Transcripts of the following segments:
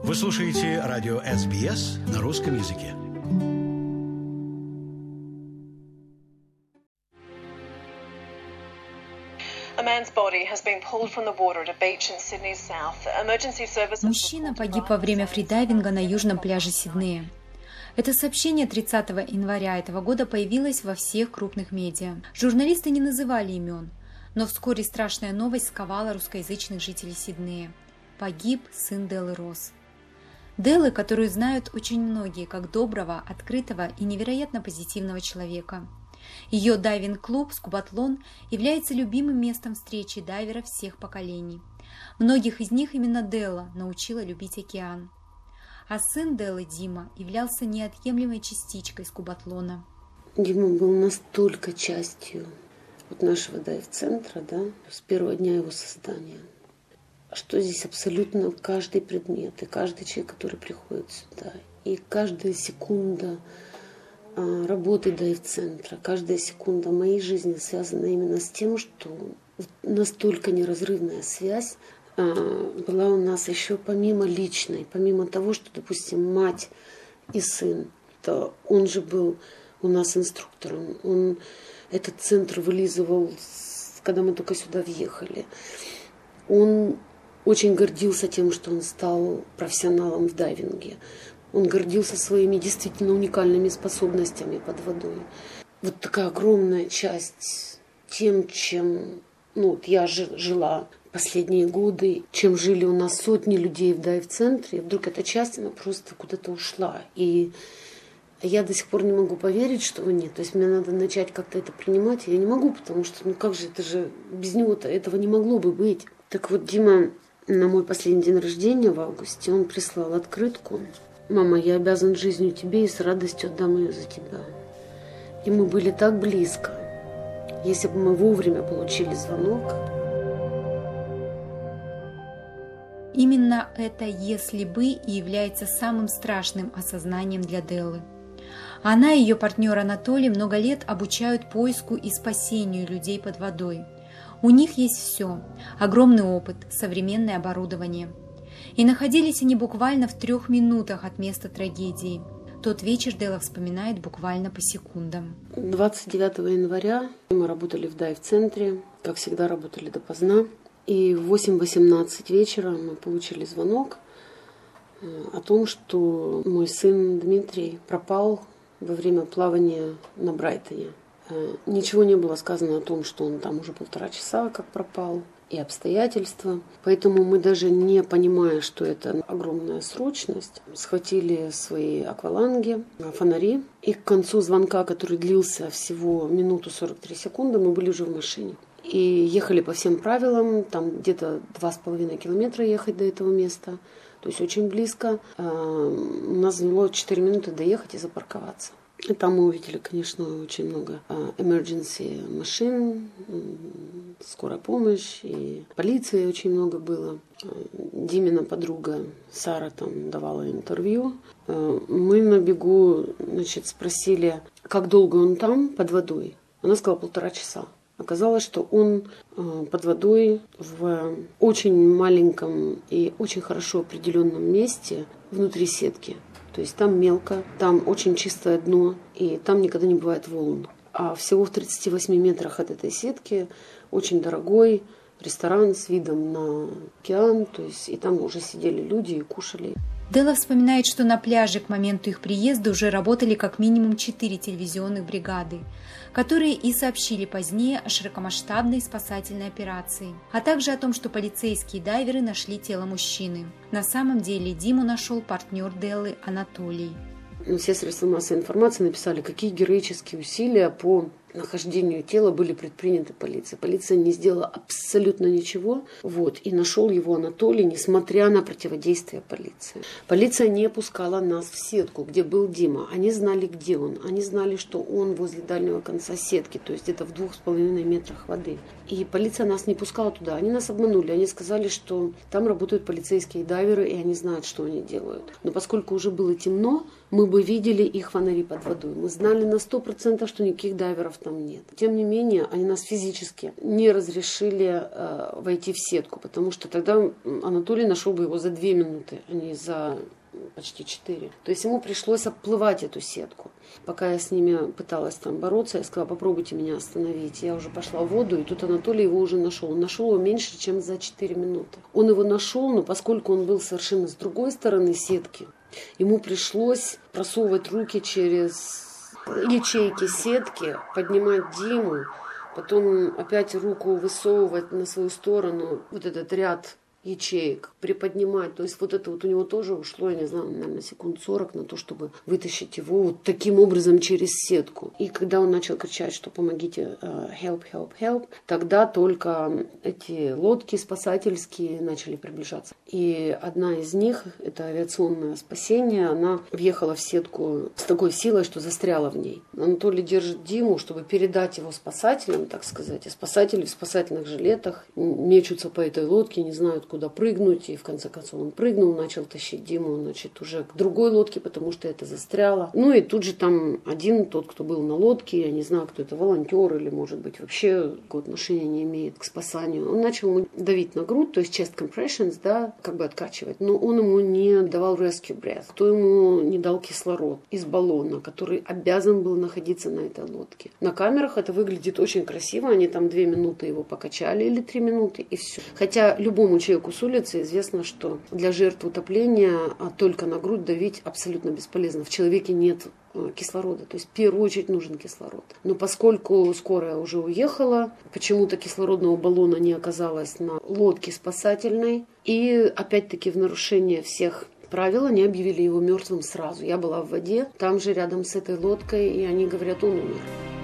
Вы слушаете радио SBS на русском языке. Мужчина погиб во время фридайвинга на южном пляже Сиднея. Это сообщение 30 января этого года появилось во всех крупных медиа. Журналисты не называли имен, но вскоре страшная новость сковала русскоязычных жителей Сиднея. Погиб сын Деллы Росс. Деллы, которую знают очень многие как доброго, открытого и невероятно позитивного человека. Ее дайвинг-клуб «Скубатлон» является любимым местом встречи дайверов всех поколений. Многих из них именно Делла научила любить океан. А сын Деллы, Дима, являлся неотъемлемой частичкой скубатлона. Дима был настолько частью нашего дайв-центра, с первого дня его создания, что здесь абсолютно каждый предмет, и каждый человек, который приходит сюда, и каждая секунда работы дайв-центра, каждая секунда моей жизни связана именно с тем, что настолько неразрывная связь была у нас еще помимо личной, помимо того, что, допустим, мать и сын, то он же был у нас инструктором, он этот центр вылизывал, когда мы только сюда въехали. Он очень гордился тем, что он стал профессионалом в дайвинге. Он гордился своими действительно уникальными способностями под водой. Вот такая огромная часть тем, чем я жила последние годы, чем жили у нас сотни людей в дайв-центре, вдруг эта часть, она просто куда-то ушла. И я до сих пор не могу поверить, что его нет. То есть мне надо начать как-то это принимать. Я не могу, потому что, как же, это же без него-то этого не могло бы быть. Так вот, Дима на мой последний день рождения в августе, он прислал открытку. «Мама, я обязан жизнью тебе и с радостью отдам ее за тебя». И мы были так близко. Если бы мы вовремя получили звонок. Именно это «если бы» и является самым страшным осознанием для Деллы. Она и ее партнер Анатолий много лет обучают поиску и спасению людей под водой. У них есть все – огромный опыт, современное оборудование. И находились они буквально в 3 минутах от места трагедии. Тот вечер Делла вспоминает буквально по секундам. 29 января мы работали в дайв-центре, как всегда работали допоздна. И в 8:18 вечера мы получили звонок о том, что мой сын Дмитрий пропал во время плавания на Брайтоне. Ничего не было сказано о том, что он там уже 1,5 часа как пропал, и обстоятельства. Поэтому мы, даже не понимая, что это огромная срочность, схватили свои акваланги, фонари. И к концу звонка, который длился всего минуту 43 секунды, мы были уже в машине. И ехали по всем правилам, там где-то 2,5 километра ехать до этого места, то есть очень близко. У нас заняло 4 минуты доехать и запарковаться. И там мы увидели, конечно, очень много emergency машин, скорая помощь, и полиции очень много было. Димина подруга Сара там давала интервью. Мы на бегу, спросили, как долго он там под водой. Она сказала 1,5 часа. Оказалось, что он под водой в очень маленьком и очень хорошо определенном месте внутри сетки. То есть там мелко, там очень чистое дно, и там никогда не бывает волн. А всего в 38 метрах от этой сетки очень дорогой ресторан с видом на океан. То есть и там уже сидели люди и кушали. Делла вспоминает, что на пляже к моменту их приезда уже работали как минимум 4 телевизионных бригады, которые и сообщили позднее о широкомасштабной спасательной операции, а также о том, что полицейские дайверы нашли тело мужчины. На самом деле Диму нашел партнер Деллы Анатолий. Все средства массовой информации написали, какие героические усилия по нахождению тела были предприняты полицией. Полиция не сделала абсолютно ничего. И нашел его Анатолий, несмотря на противодействие полиции. Полиция не пускала нас в сетку, где был Дима. Они знали, где он. Они знали, что он возле дальнего конца сетки, то есть это в 2,5 метрах воды. И полиция нас не пускала туда. Они нас обманули. Они сказали, что там работают полицейские дайверы, и они знают, что они делают. Но поскольку уже было темно, мы бы видели их фонари под водой. Мы знали на 100%, что никаких дайверов там там нет. Тем не менее, они нас физически не разрешили войти в сетку, потому что тогда Анатолий нашел бы его за 2 минуты, а не за почти 4. То есть ему пришлось обплывать эту сетку. Пока я с ними пыталась там бороться, я сказала: попробуйте меня остановить. Я уже пошла в воду, и тут Анатолий его уже нашел. Он нашел его меньше, чем за 4 минуты. Он его нашел, но поскольку он был совершенно с другой стороны сетки, ему пришлось просовывать руки через ячейки сетки, поднимать Диму, потом опять руку высовывать на свою сторону, вот этот ряд ячеек, приподнимать. То есть вот это вот у него тоже ушло, я не знаю, наверное, секунд 40 на то, чтобы вытащить его вот таким образом через сетку. И когда он начал кричать, что помогите, help, help, help, тогда только эти лодки спасательские начали приближаться. И одна из них, это авиационное спасение, она въехала в сетку с такой силой, что застряла в ней. Анатолий держит Диму, чтобы передать его спасателям, так сказать. И спасатели в спасательных жилетах мечутся по этой лодке, не знают, куда прыгнуть, и в конце концов он прыгнул, начал тащить Диму, значит, уже к другой лодке, потому что это застряло. Ну и тут же там один, тот, кто был на лодке, я не знаю, кто это, волонтер или, может быть, вообще какого отношения не имеет к спасанию, он начал ему давить на грудь, то есть chest compressions, да, как бы откачивать, но он ему не давал rescue breath, кто ему не дал кислород из баллона, который обязан был находиться на этой лодке. На камерах это выглядит очень красиво, они там 2 минуты его покачали или 3 минуты, и все. Хотя любому человеку с улицы известно, что для жертв утопления только на грудь давить абсолютно бесполезно. В человеке нет кислорода, то есть в первую очередь нужен кислород. Но поскольку скорая уже уехала, почему-то кислородного баллона не оказалось на лодке спасательной, и опять-таки в нарушение всех правил они объявили его мертвым сразу. Я была в воде, там же рядом с этой лодкой, и они говорят, он умер.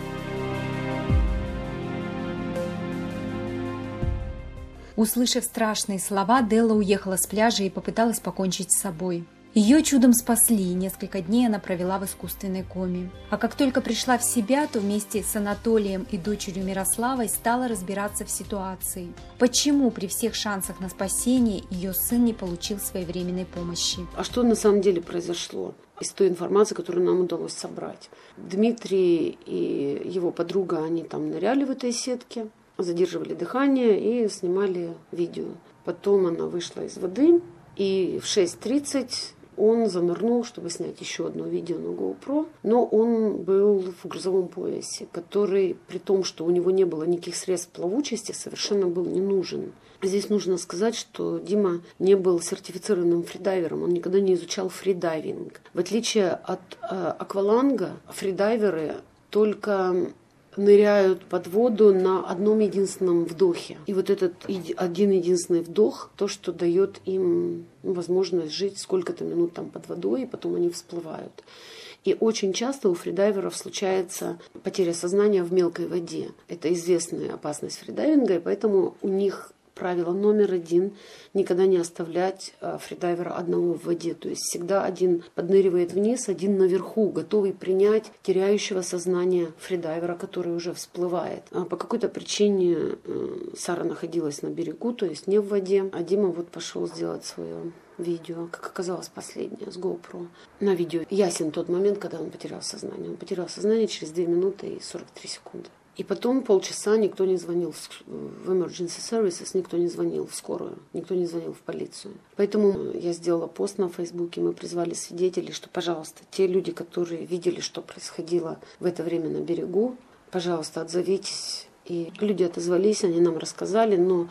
Услышав страшные слова, Делла уехала с пляжа и попыталась покончить с собой. Ее чудом спасли, и несколько дней она провела в искусственной коме. А как только пришла в себя, то вместе с Анатолием и дочерью Мирославой стала разбираться в ситуации. Почему при всех шансах на спасение ее сын не получил своевременной помощи? А что на самом деле произошло? Из той информации, которую нам удалось собрать. Дмитрий и его подруга, они там ныряли в этой сетке, задерживали дыхание и снимали видео. Потом она вышла из воды, и в 6:30 он занырнул, чтобы снять еще одно видео на GoPro, но он был в грузовом поясе, который, при том, что у него не было никаких средств плавучести, совершенно был не нужен. Здесь нужно сказать, что Дима не был сертифицированным фридайвером, он никогда не изучал фридайвинг. В отличие от акваланга, фридайверы только ныряют под воду на одном единственном вдохе. И вот этот один единственный вдох, то, что дает им возможность жить сколько-то минут там под водой, и потом они всплывают. И очень часто у фридайверов случается потеря сознания в мелкой воде. Это известная опасность фридайвинга, и поэтому у них правило номер 1 – никогда не оставлять фридайвера одного в воде. То есть всегда один подныривает вниз, один наверху, готовый принять теряющего сознание фридайвера, который уже всплывает. А по какой-то причине Сара находилась на берегу, то есть не в воде, а Дима вот пошел сделать свое видео, как оказалось, последнее, с GoPro. На видео ясен тот момент, когда он потерял сознание. Он потерял сознание через 2 минуты и 43 секунды. И потом полчаса никто не звонил в emergency services, никто не звонил в скорую, никто не звонил в полицию. Поэтому я сделала пост на Фейсбуке, мы призвали свидетелей, что, пожалуйста, те люди, которые видели, что происходило в это время на берегу, пожалуйста, отзовитесь. И люди отозвались, они нам рассказали, но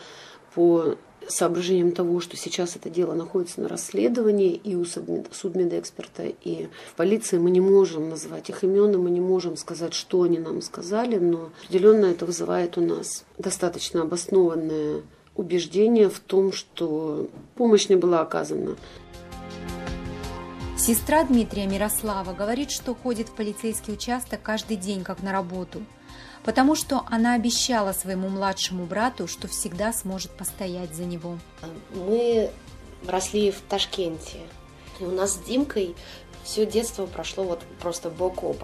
по соображением того, что сейчас это дело находится на расследовании и у судмедэксперта, и в полиции, мы не можем назвать их имен, и мы не можем сказать, что они нам сказали, но определенно это вызывает у нас достаточно обоснованное убеждение в том, что помощь не была оказана. Сестра Дмитрия, Мирослава, говорит, что ходит в полицейский участок каждый день, как на работу, потому что она обещала своему младшему брату, что всегда сможет постоять за него. Мы росли в Ташкенте, и у нас с Димкой все детство прошло вот просто бок о бок.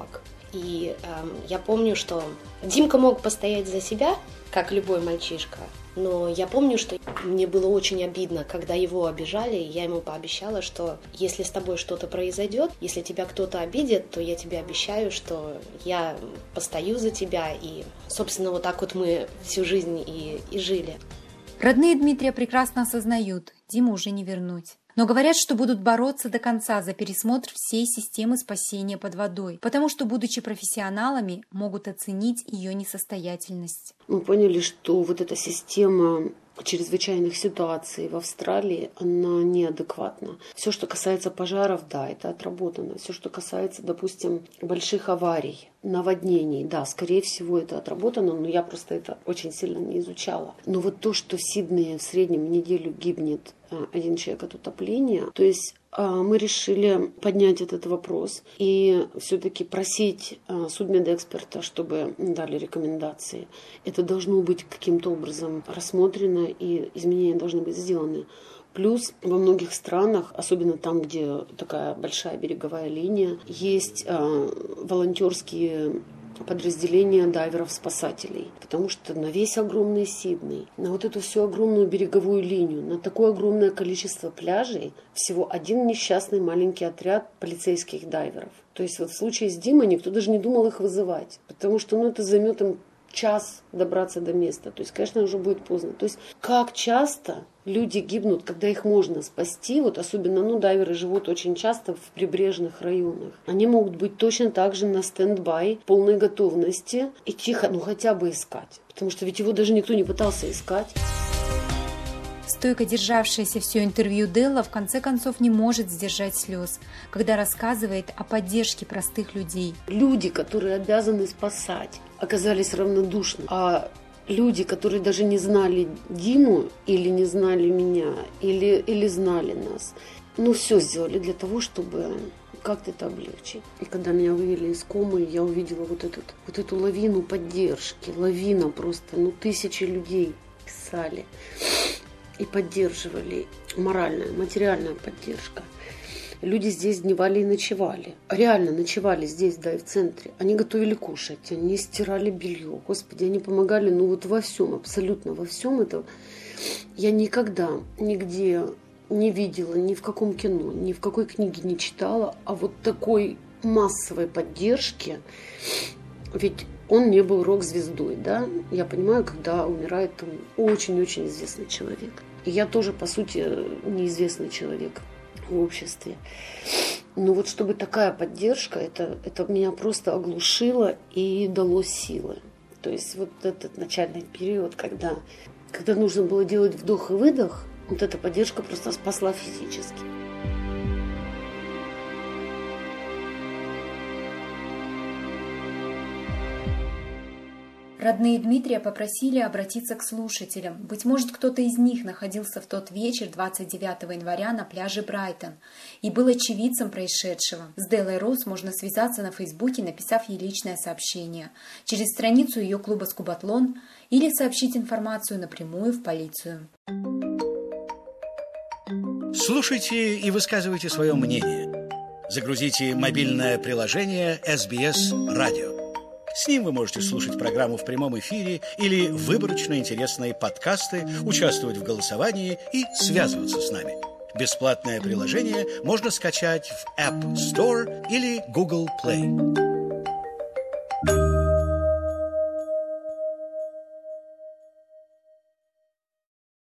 И я помню, что Димка мог постоять за себя, как любой мальчишка. Но я помню, что мне было очень обидно, когда его обижали, и я ему пообещала, что если с тобой что-то произойдет, если тебя кто-то обидит, то я тебе обещаю, что я постою за тебя. И, собственно, вот так вот мы всю жизнь и жили. Родные Дмитрия прекрасно осознают, Диму уже не вернуть. Но говорят, что будут бороться до конца за пересмотр всей системы спасения под водой, потому что, будучи профессионалами, могут оценить ее несостоятельность. Мы поняли, что вот эта система чрезвычайных ситуаций в Австралии, она неадекватна. Все, что касается пожаров, да, это отработано. Все, что касается, допустим, больших аварий, наводнений, да, скорее всего, это отработано, но я просто это очень сильно не изучала. Но вот то, что в Сиднее в среднем в неделю гибнет один человек от утопления, то есть мы решили поднять этот вопрос и все-таки просить судмедэксперта, чтобы дали рекомендации. Это должно быть каким-то образом рассмотрено, и изменения должны быть сделаны. Плюс во многих странах, особенно там, где такая большая береговая линия, есть волонтерские подразделения дайверов-спасателей. Потому что на весь огромный Сидней, на вот эту всю огромную береговую линию, на такое огромное количество пляжей всего один несчастный маленький отряд полицейских дайверов. То есть вот в случае с Димой никто даже не думал их вызывать, потому что это займет им час добраться до места. То есть, конечно, уже будет поздно. То есть, как часто люди гибнут, когда их можно спасти, вот особенно, дайверы живут очень часто в прибрежных районах. Они могут быть точно так же на стенд-бай, полной готовности и тихо, хотя бы искать. Потому что ведь его даже никто не пытался искать. Стойко державшаяся все интервью Делла в конце концов не может сдержать слез, когда рассказывает о поддержке простых людей. Люди, которые обязаны спасать, оказались равнодушны. А люди, которые даже не знали Диму, или не знали меня, или знали нас, все сделали для того, чтобы как-то это облегчить. И когда меня вывели из комы, я увидела вот эту лавину поддержки. Лавина просто, тысячи людей писали и поддерживали. Моральная, материальная поддержка. Люди здесь дневали и ночевали. Реально ночевали здесь, в дайв-центре. Они готовили кушать, они стирали белье. Господи, они помогали, во всем, абсолютно во всем это. Я никогда, нигде не видела, ни в каком кино, ни в какой книге не читала, а вот такой массовой поддержки. Ведь он не был рок-звездой, да? Я понимаю, когда умирает очень-очень известный человек. И я тоже, по сути, неизвестный человек в обществе. Но чтобы такая поддержка, это меня просто оглушило и дало силы. То есть вот этот начальный период, когда нужно было делать вдох и выдох, вот эта поддержка просто спасла физически. Родные Дмитрия попросили обратиться к слушателям. Быть может, кто-то из них находился в тот вечер 29 января на пляже Брайтон и был очевидцем происшедшего. С Деллой Росс можно связаться на Фейсбуке, написав ей личное сообщение, через страницу ее клуба «Скубатлон» или сообщить информацию напрямую в полицию. Слушайте и высказывайте свое мнение. Загрузите мобильное приложение SBS Radio. С ним вы можете слушать программу в прямом эфире или выборочно интересные подкасты, участвовать в голосовании и связываться с нами. Бесплатное приложение можно скачать в App Store или Google Play.